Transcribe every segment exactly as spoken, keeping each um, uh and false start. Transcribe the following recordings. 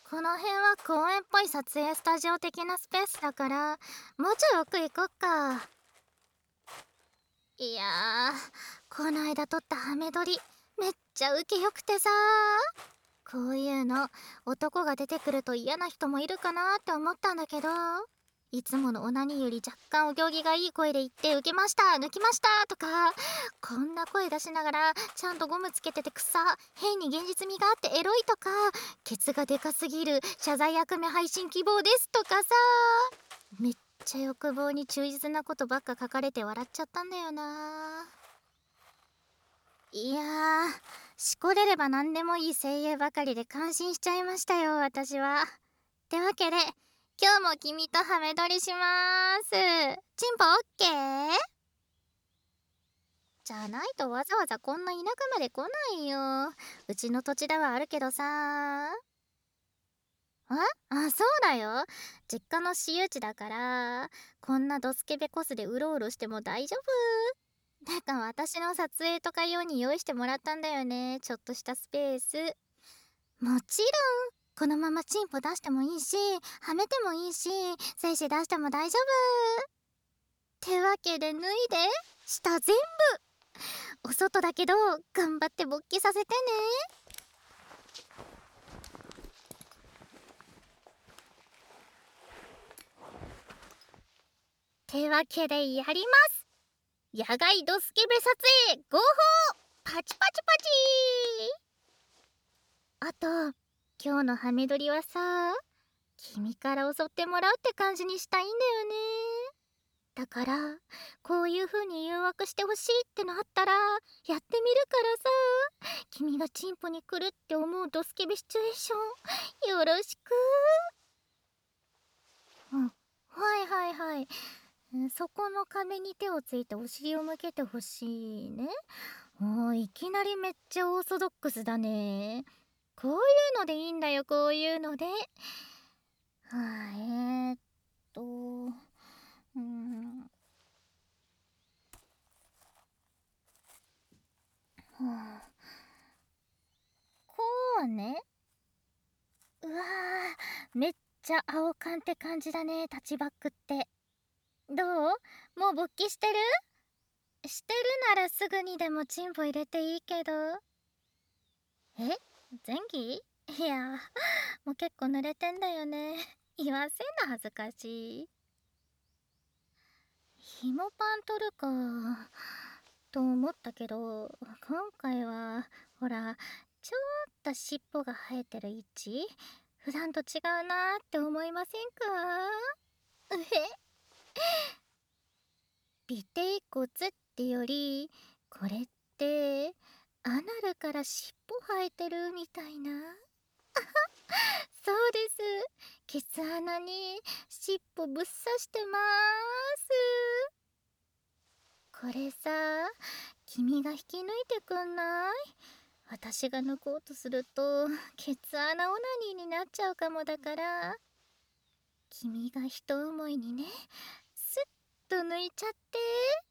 この辺は公園っぽい撮影スタジオ的なスペースだから、もうちょい奥行こっか。いやー、こないだ撮ったハメ撮りめっちゃウケよくてさ。こういうの男が出てくると嫌な人もいるかなって思ったんだけど、いつものオナニーより若干お行儀がいい声で言って「受けました、抜きました」とか、こんな声出しながらちゃんとゴムつけてて草、変に現実味があってエロいとか、ケツがでかすぎる謝罪悪目配信希望ですとかさ、めっちゃ欲望に忠実なことばっか書かれて笑っちゃったんだよな。いやー、しこれれば何でもいい声優ばかりで感心しちゃいましたよ、私は。ってわけで、今日も君とハメ撮りしまーす。チンポオッケーじゃないとわざわざこんな田舎まで来ないよ。うちの土地ではあるけどさ。ああ、そうだよ。実家の私有地だから、こんなドスケベコスでうろうろしても大丈夫。だから私の撮影とか用に用意してもらったんだよね。ちょっとしたスペース。もちろん、このままチンポ出してもいいし、はめてもいいし、精子出しても大丈夫。ってわけで脱いで、下全部。お外だけど、頑張って勃起させてね。ってわけでやります。野外ドスケベ撮影合法パチパチパチ。あと今日のハメ撮りはさ、君から襲ってもらうって感じにしたいんだよね。だからこういう風に誘惑してほしいってのあったらやってみるからさ、君がチンポに来るって思うドスケベシチュエーションよろしく。うん、はいはいはい。そこの壁に手をついてお尻を向けてほしいね。おー、いきなりめっちゃオーソドックスだね。こういうのでいいんだよ、こういうので。はあ、えー、っと、うーん、はあ、こうね。うわー、めっちゃ青缶って感じだね、タッチバックって。どう？もう勃起してる？してるならすぐにでもチンポ入れていいけど。え？前儀？いや、もう結構濡れてんだよね。言わせんな、恥ずかしい。ひもパン取るかと思ったけど、今回はほらちょっと尻尾が生えてる位置、普段と違うなーって思いませんか？うへ、尾てい骨ってよりこれってアナルから尻尾生えてるみたいな。そうです。ケツ穴に尻尾ぶっ刺してまーす。これさ、君が引き抜いてくんない？私が抜こうとするとケツ穴オナニーになっちゃうかもだから、君が一思いにね、スッと抜いちゃって。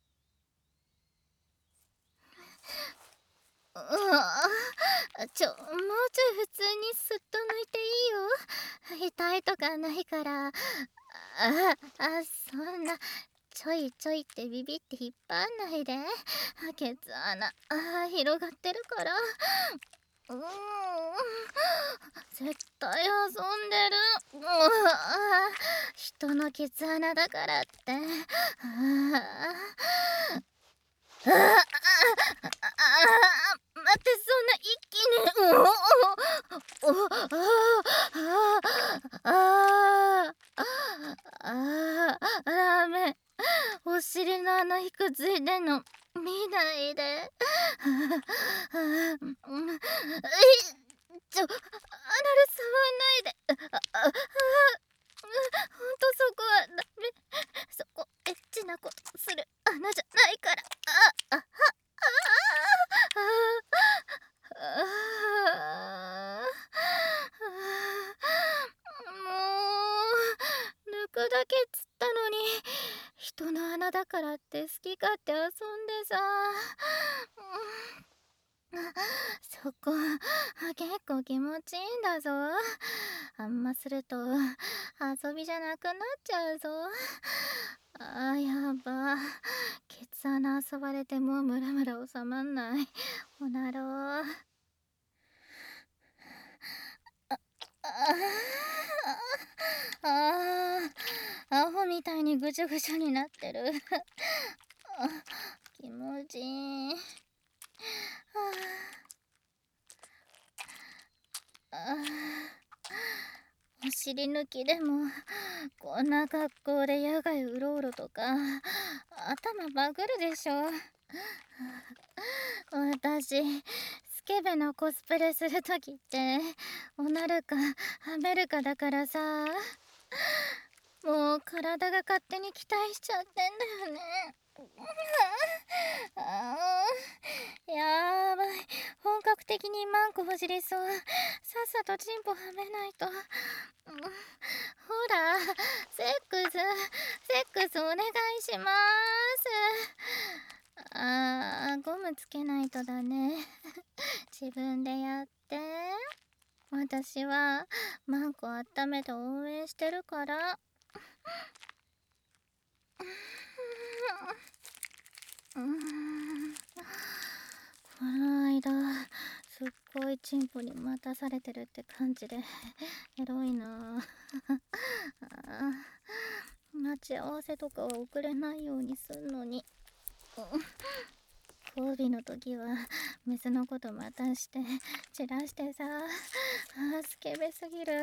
うわ、ちょもうちょい普通にスッと抜いていいよ。痛いとかないから。ああ、そんなちょいちょいってビビって引っ張んないで。ケツ穴、あー広がってるから。うーん、絶対遊んでる。うわ、人のケツ穴だからって。ああ、ああ、待って、そんな一気に。おお、お、ああ、ああ、ああ、ダメ。お尻の穴引くついでんの見ないで。うん、え、ちょ、アナル触んないで。ああ、あ、ほんとそこはダメ。そこエッチなことする穴じゃないから。あ、あ、は、ああ、ああ、もう抜くだけっつったのに、人の穴だからって好き勝手遊んでさ。 そこ結構気持ちいいんだぞ。あんますると遊びじゃなくなっちゃうぞ。あーやば。ケツ穴遊ばれてもうムラムラ収まんない。おなろう。ああアホみたいにぐちゅぐちゅになってる。あ気持ちいい。あお尻抜きでもこんな格好で野外うろうろとか頭バグるでしょ。私スケベのコスプレするときっておなるかはめるかだからさ、もう体が勝手に期待しちゃってんだよね。あーやばい、本格的にマンコほじりそう。さっさとチンポはめないと。うんほらセックスセックスお願いします。あーゴムつけないとだね。自分でやって。私はマンコ温めて応援してるから。うーんこの間すっごいチンポに待たされてるって感じでエロいなあ。待ち合わせとかは遅れないようにすんのに。交尾の時はメスのことまたして散らしてさ、あスケベすぎる。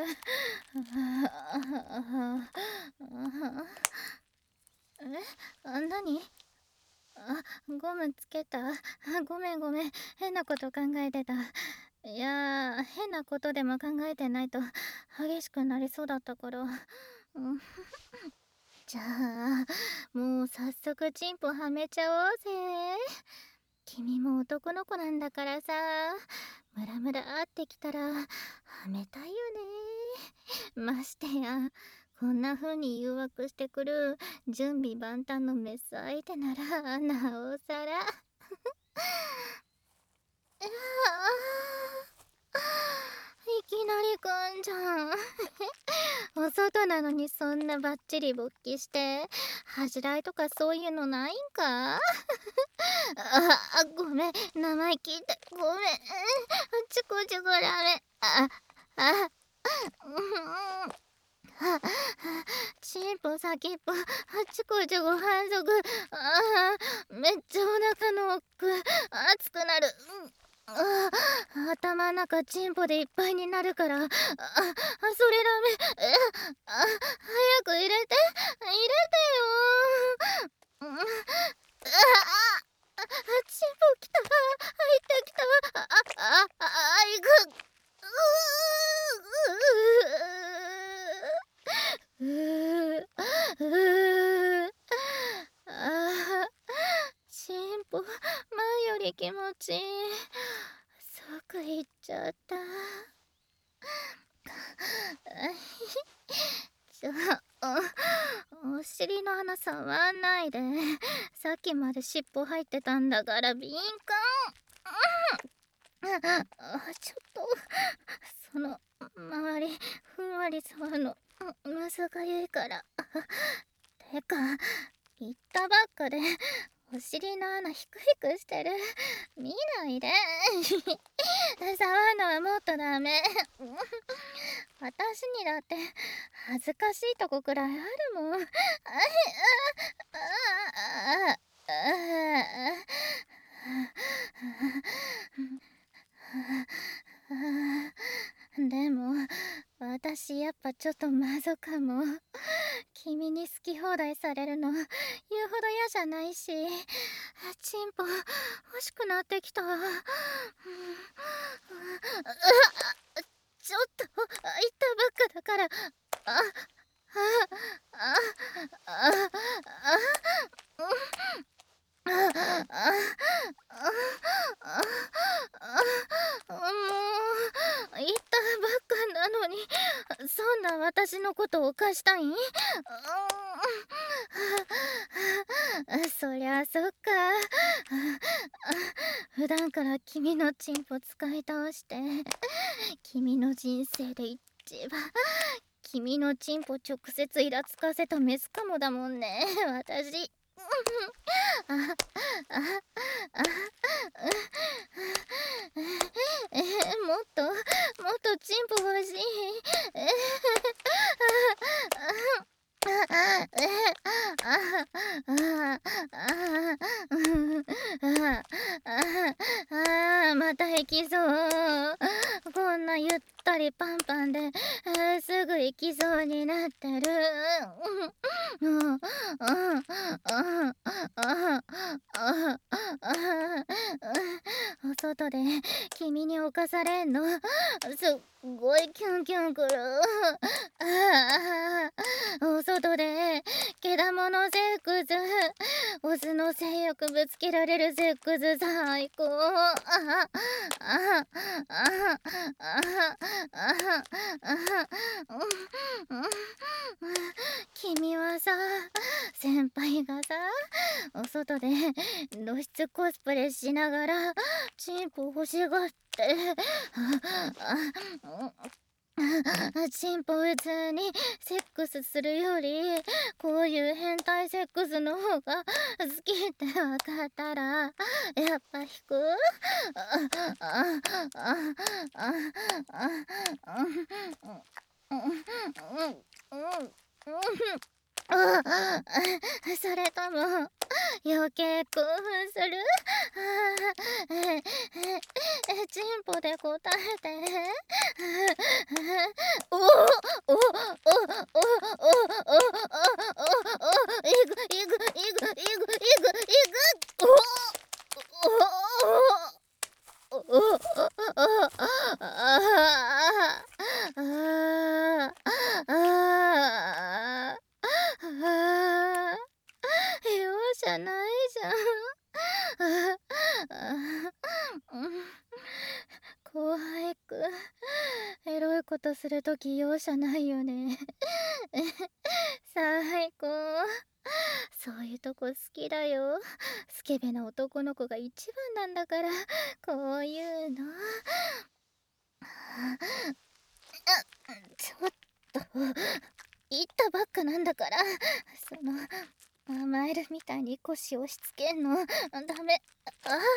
えあ何あゴムつけた。あごめんごめん、変なこと考えてた。いやー変なことでも考えてないと激しくなりそうだったから。うんじゃあもう早速チンポはめちゃおうぜ。君も男の子なんだからさ、ムラムラってきたらはめたいよね。ましてやこんな風に誘惑してくる準備万端のメス相手ならなおさら。いきなりくんじゃん。お外なのにそんなバッチリ勃起して恥じらいとかそういうのないんか。ああごめん生意気でごめん。チコチコダメ。ああうんあチンポ先っぽチコチコ反則。あーめっちゃお腹の奥熱くなる。あ頭ん中チンポでいっぱいになるから。ああそれダメ。えあ早く入れて入れてよ。うんああチンポきた入ってきた。ああああいくううううあチンポ前より気持ちいい。即いっちゃった。ちょお尻の穴触んないで。さっきまで尻尾入ってたんだから敏感。あちょっとその周りふんわり触るのむずがゆいから。てか言ったばっかでお尻の穴ヒクヒクしてる。見ないで。触るのはもっとダメ。私にだって恥ずかしいとこくらいあるもん。ああああでも私やっぱちょっとマゾかも。君に好き放題されるの言うほど嫌じゃないし、チンポ欲しくなってきた。うんちょっと言ったばっかだから。ああああああああもう言ったばっかななのにそんな私のことを犯したいん？うーんそりゃそっか。普段から君のチンポ使い倒して君の人生で一番君のチンポ直接イラつかせたメスかもだもんね私。ああああえー、もっともっとチンポ欲しい。えあまた行きそう。こんなゆったりパンパンで、えー、すぐ行きそうになってる。うんうんうんお外で君に侵されんのすっごいキュンキュンくる。お外でけだものセックス、オスの性欲ぶつけられるセックス最高。ああああ君はさ、先輩がさお外で露出コスプレしながらチンポ欲しがってチンポ普通にセックスするよりこういう変態セックスの方が好きって分かったらやっぱ引く。それとも余計興奮する？チンポで答えて。おおおおおおおおおおいぐいぐいぐいぐいぐいぐおおおおあああ容赦ないじゃん。後輩くんエロいことするとき容赦ないよね最高。そういうとこ好きだよ。スケベな男の子が一番なんだから。こういうのちょっと言ったばっかなんだから。その甘えるみたいに腰押し付けんのダメ。ああ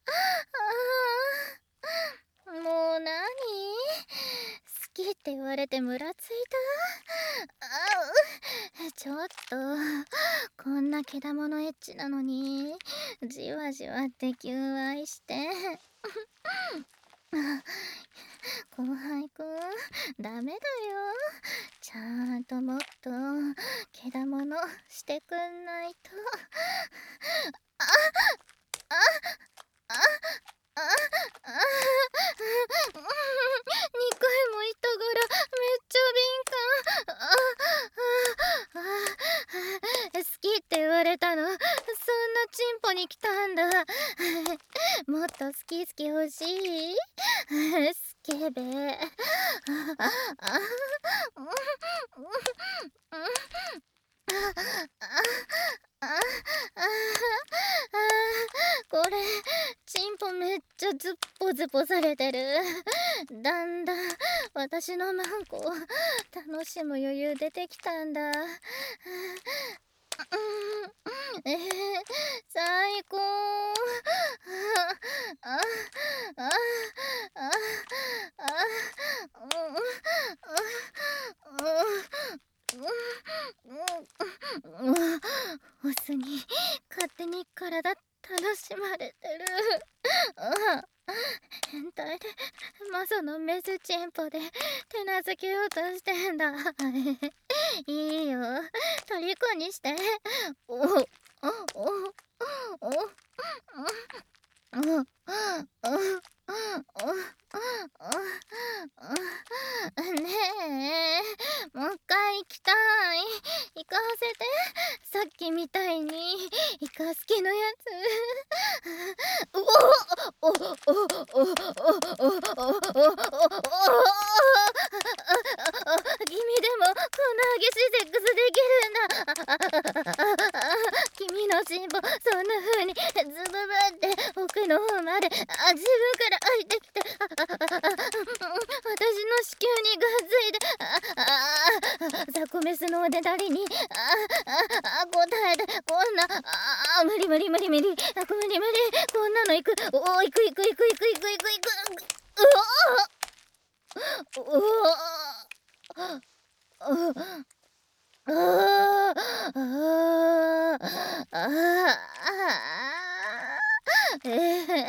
あもう何好きって言われてムラついた。あちょっとこんなけだものエッチなのにじわじわって求愛して後輩くんダメだよ。ちゃんともっとけだものしてくんないと。ああああああにかいも言ったからめっちゃ敏感。ああ好きって言われたのそんなチンポに来たんだ。もっと好き好き欲しいスケベ。これチンポめっちゃズッポズポされてる。だんだん私のマンコ楽しむ余裕出てきたんだ。えー、最高。あああああオスに勝手に体楽しまれてる。変態でマゾのメスチンポで手なずけようとしてんだ。いいよ虜にして。おおおおおおねえもう一回行きたい。行かせてさっきみたいにイカ好きのやつ。うおおおおおおおおおお子宮にがっついて、ああザコメスのおねだりに、あああ答えて、こんな、ああ無理無理無理無理、あ無理無理、こんなのいく、おおいくいくいくいくいくいくいく、うおうおあああああええ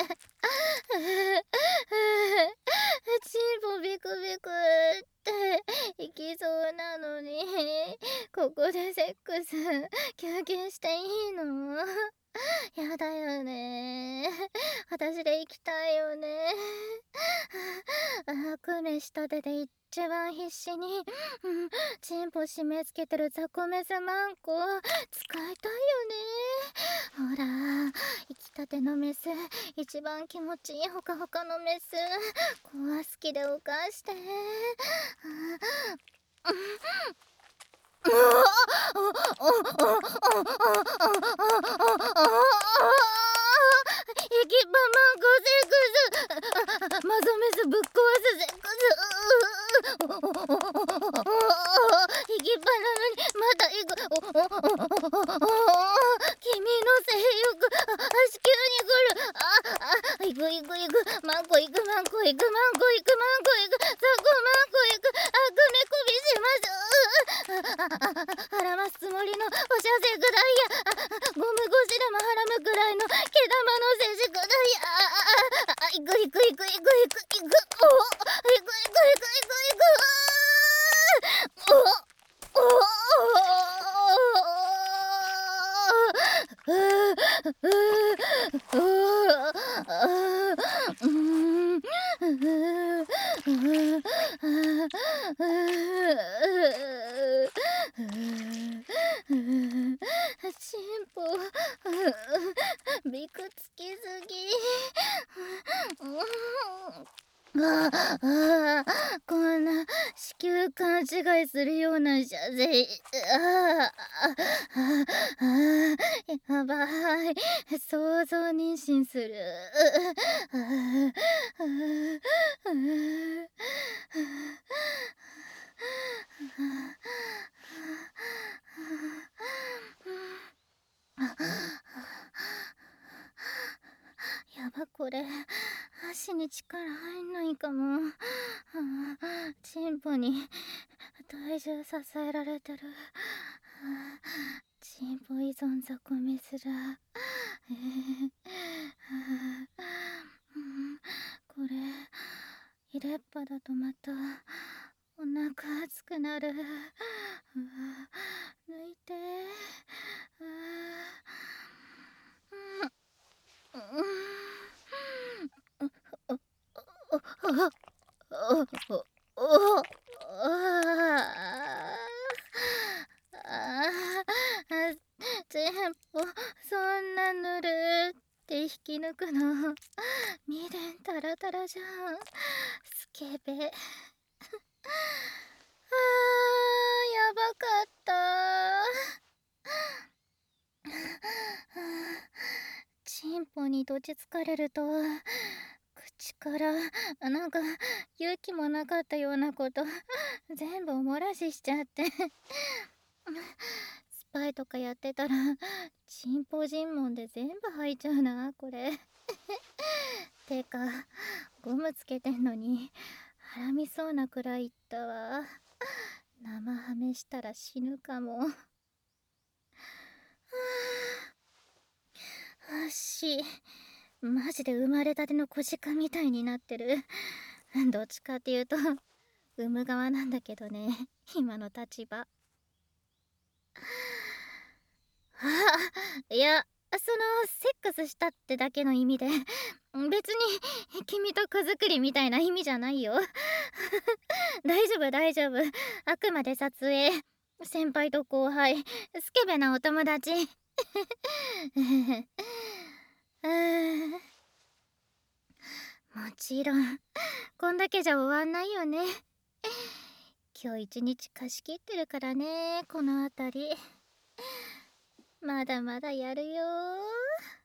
チンポビクビクっていきそうなのに、ここでセックス休憩していいの？やだよね。私で行きたいよね。あくめしたてで一番必死に、うん、チンポ締め付けてるザコメスマンコ使いたいよね。ほら、生きたてのメス一番気持ちいいほかほかのメス、子は好きでおかして。エキパマンコセックス、マゾメスぶっ壊すセックス、エキパなのにまた行く、君の性欲子宮に来る、ああ行く行く行く、マンコ行くマンコ行くマンコ行くマンコ行く、ザコマンコ行く、あくめこびします、はらますつもりのおしゃせくだいや、ゴム越しでもはらむくらいの毛玉の接触だいや、いくいくいくいくいくいく、おいくいくいくいくいくいく、おおチンポびくつきすぎ。ああこんな子宮勘違いするような謝罪、あああやばい、想像妊娠する、あやばこれ足に力入んないかも、チンポに体重支えられてる、チンポ依存ザコメスだ、えーうん、これ入れっぱだとまたお腹熱くなる、抜いて、全部そんなぬるって引き抜くの未練タラタラじゃん、スケベ。あーやばかった。チンポにどちつかれると口からなんか勇気もなかったようなこと全部おもらししちゃってスパイとかやってたらチンポ尋問で全部吐いちゃうなこれてかゴムつけてんのにはらみそうなくらいいったわ。生ハメしたら死ぬかも。足マジで生まれたての小鹿みたいになってる。どっちかっていうと産む側なんだけどね今の立場。あいやそのセックスしたってだけの意味で別に君と子作りみたいな意味じゃないよ大丈夫大丈夫、あくまで撮影、先輩と後輩、スケベなお友達もちろんこんだけじゃ終わんないよね。今日一日貸し切ってるからねこの辺り。まだまだやるよー。